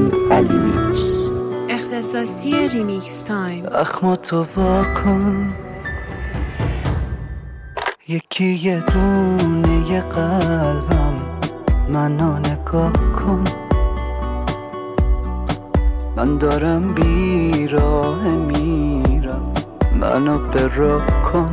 علی میکس. اختصاصی ریمیکس تایم. اخماتو واکن، یکی یه دونه ی قلبم، منو نگاه کن. من دارم بیراه میرم، منو براه کن.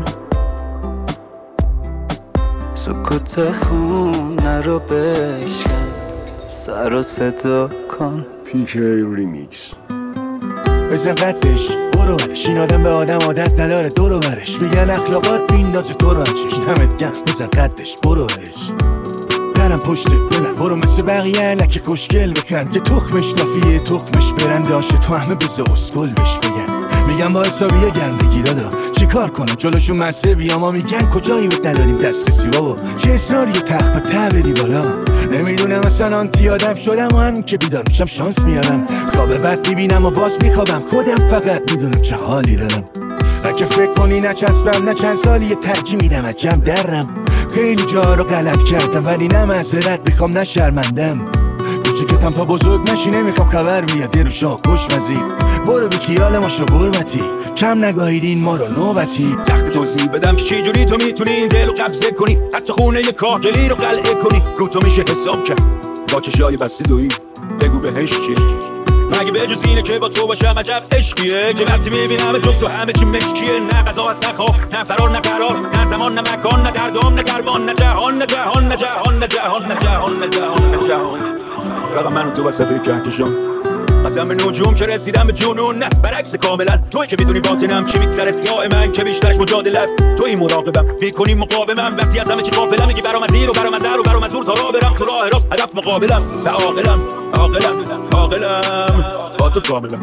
سکوت خونه رو بشکن، سر و صدا کن. پیک ریمیکس. بزن قدش برو برش، این آدم به آدم عادت نداره دورو برش. میگن اخلاقات بیندازه تو رو چش، دمت گم بزن قدش برو برش. درم پشته بلن برو مثل بقیه لکه کشگل بکن. که تخمش نافیه تخمش برنداشه، تو همه بزه اسکل بش بگن. میگن با حسابیه گرم بگیره دا چی کار کنم جلوشون مزه بیا. ما میگن کجایی بهت نداریم دسترسی بابا، چه اصراری تخت با تبری بالا. نمیدونم اصلا آنتی آدم شدم و همین که بیدار میشم شانس میارم. خواب بد میبینم و باز میخوابم، خودم فقط میدونم چه حالی دارم. اگه فکر کنی نچسبم نه چند سالی یه ترجیح میدم از جمع درم. خیلی جا رو غلط کردم ولی نه معذرت میخوام نه شرمندم. کوچیکتم تا بزرگ نشی نمیخوام خبر بیاد یه رو شاه خوشمزی. برو بی خیال ما شو برمتی، کم نگاهیدین ما رو نوبتی. سخت توضیح بدم که چی جوری تو میتونی این دل رو قبضه کنی، حتی خونه یه کاهگلی رو قلعه کنی. رو تو میشه حساب کرد با چشای بسته دویی، بگو بهش چیه. مگه به جز اینه که با تو باشم عجب عشقیه، که وقتی میبینم جز تو همه چی مشکیه. نه قضا هست نه خواب نه فرار نه قرار، نه زمان نه مکان نه دردام نه گرمان، نه جهان نه جهان نه جهان نه جهان نه جهان نه جهان نه جهان. فقط من و تو وسط کهکشان، مثلا به نجوم که رسیدم به جنون. نه برعکس کاملا توی که میدونی باطنم چی میگذره دائما، که بیشترش مجادله است. توی مراقبم میکنی مقاومم، وقتی از همه چی غافلم میگی برام از این و برام از در و برام از اون. تا راه برم تو راه راست هدف مقابلم و عاقلم عاقلم با تو کاملم.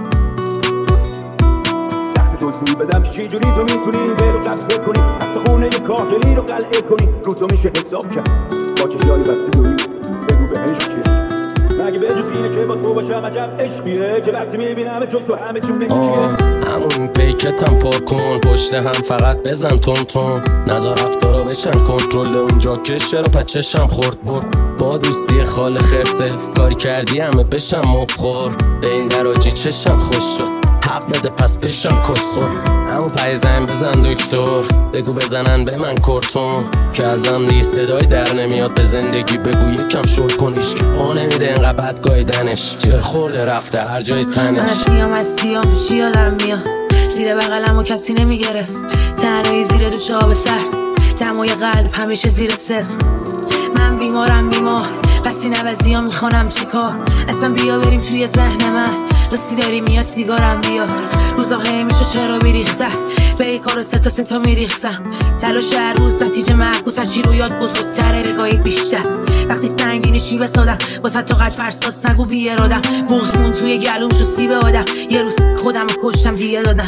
سخت توضیح بدم که چی جوری تو میتونی این دل رو قبضه کنی، حتی خونه یه کاهگلی رو قلعه کنی. رو تو میشه حساب کرد با چشای بسته دویی، بگو بهش چیه. مگه به جز اینه که با تو باشم عجب عشقیه، که وقتی میبینم جز تو همه چی مشکیه. همون پیکتم پر کن، پشت هم فقط بزن تون تون. نظر رفتارا بشن کنترل اونجا که شروع پچشم خورد برد. با دوستی خال خرسه کاری کردی همه بشم مفخور. به این دراجی چشم خوش شد حق بده پس بشم کسخور. همون پای زن بزن دکتر، بگو بزنن به من کرتون. که ازم نیست صدای در نمیاد، به زندگی بگو یکم شل کنیش. که پا نمیده اینقدر بد گایدنش، چه خورده رفته هر جای تنش. از سیام چی یادم میاد، زیر بغلم و کسی نمیگرفت. تنهایی زیر دوش آب سر، دمای قلب همیشه زیر صفر. من بیمارم بیمار، پس این عوضی ها میخوانم چی کار. اصلا بیا بریم توی ذهن من، رسی داریم یا سیگارم بیار. روزا همیشه چرا بیریختن، به ای کار ستا میریختم. تلاش هر روز نتیجه معکوس، هرچی رو یاد بزرگتره بگاهی بیشتر. وقتی سنگینی شی بسادم واسه تا قد فرساس نگو بی ارادم. بغزمون توی گلوم شو سیب آدم، یه روز خودم رو کشتم دیگه دادم.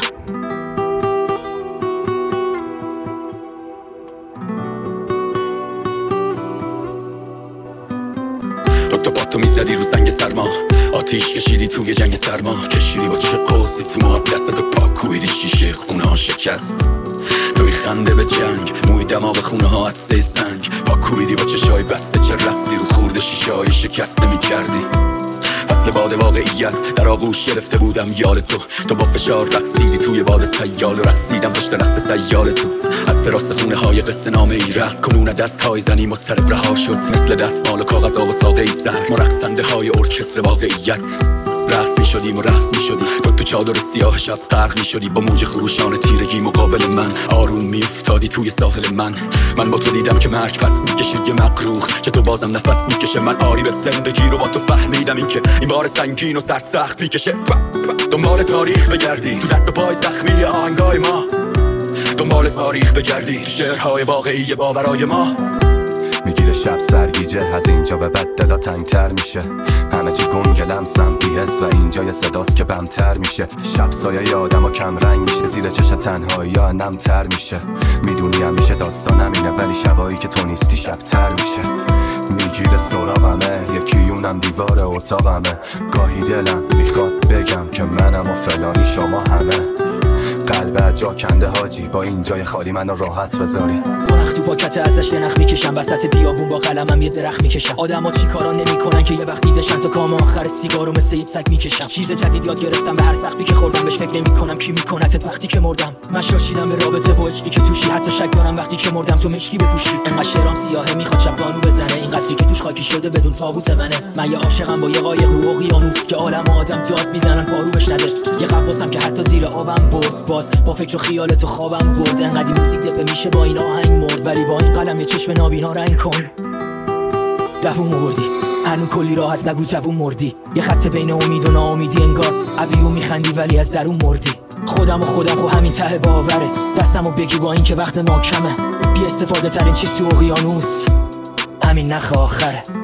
تو میزدی رو زنگ سرما، آتیش کشیدی توی جنگ سرما. کشیدی با چه قوسی تو ما، دستتو پاکویدی شیشه خونه ها شکست. توی خنده به جنگ، موی دماغ خونه ها عطسه سنگ. پاکویدی با چشای بسته، چه رقصی رو خورده شیشه های شکسته میکردی. فصل باد واقعیت در آغوش گرفته بودم یال تو با فشار رقصیدی توی باد سیال. رقصیدم پشت رقص سیال تو، از تراس خونه های قصه نامه ای رقص کنون. دست های زنی مضطرب رها شد، مثل دستمال و کاغذ و ساقه ای سر. ما رقصنده های ارکستر واقعیت رقص می شدیم و رقص می شدی. تو چادر سیاه شب غرق می شدی، با موج خروشان تیرگی مقابل من. آروم می افتادی توی ساحل من با تو دیدم که مرگ پس می کشه یه مقروخ، که تو بازم نفس می کشه. من آری به زندگی رو با تو فهمیدم، این که این بار سنگین و سرسخت می کشه. دنبال تاریخ بگردی تو دست و پای زخمی آهنگای ما، دنبال تاریخ بگردی شعرهای واقعی باورای ما. میگیره شب سرگیجه، از اینجا به بعد دلا تنگتر میشه. همه چی گنگ لمسم بی‌حس و اینجا یه صداست که بمتر میشه. شب سایه یادم و کم رنگ میشه، زیر چش تنهایی ها نمتر میشه. میدونی همیشه داستانم اینه، ولی شبایی که تو نیستی شبتر میشه. میگیره سراغمه، یکیونم دیوار اتاقمه. گاهی دلم میخواد بگم که منم و فلانی شما همه. قلبه جا کنده حاجی، با این جای خالی منو راحت بذاری. گناه تو پاکت ازش یه نخ میکشم، وسط بیابون با قلمم یه درخت میکشم. آدما چی کارا نمیکنن که یه وقت دیدشن تا کام آخر سیگارو مثل یه سگ میکشم. چیز جدید یاد گرفتم، به هر سختی که خوردم بهش فکر نمیکنم کی میکنتت وقتی که مردم. من شاشیدم به رابطه با عشقی که توشی، حتی شک دارم وقتی که مردم تو مشکی بپوشی. انقدر شعرام سیاهه میخواد شب قانو بزنه، این قصری که توش خاکی شده بدون تابوت منه. من یه عاشقم با یه قایق رو اقیانوس که عالم آدم داد میزنن پارو بش نده. یه قواصم که حتی زیر آبم برد، باز با فکر و خیال تو خوابم برد. انقدر موزیک دپه میشه با این آهنگ مرد، ولی با این قلم یه چشم نابینا رنگ کن. دووم مردی هنو کلی راه هست، نگو جوون مردی. یه خط بین امید و ناامیدی، انگار ابیو میخندی ولی از درون مردی. خودم خب همین ته باوره، دستمو بگی با این که وقت ما کمه. بی استفاده ترین چیز تو اقیانوس همین نخ آخره.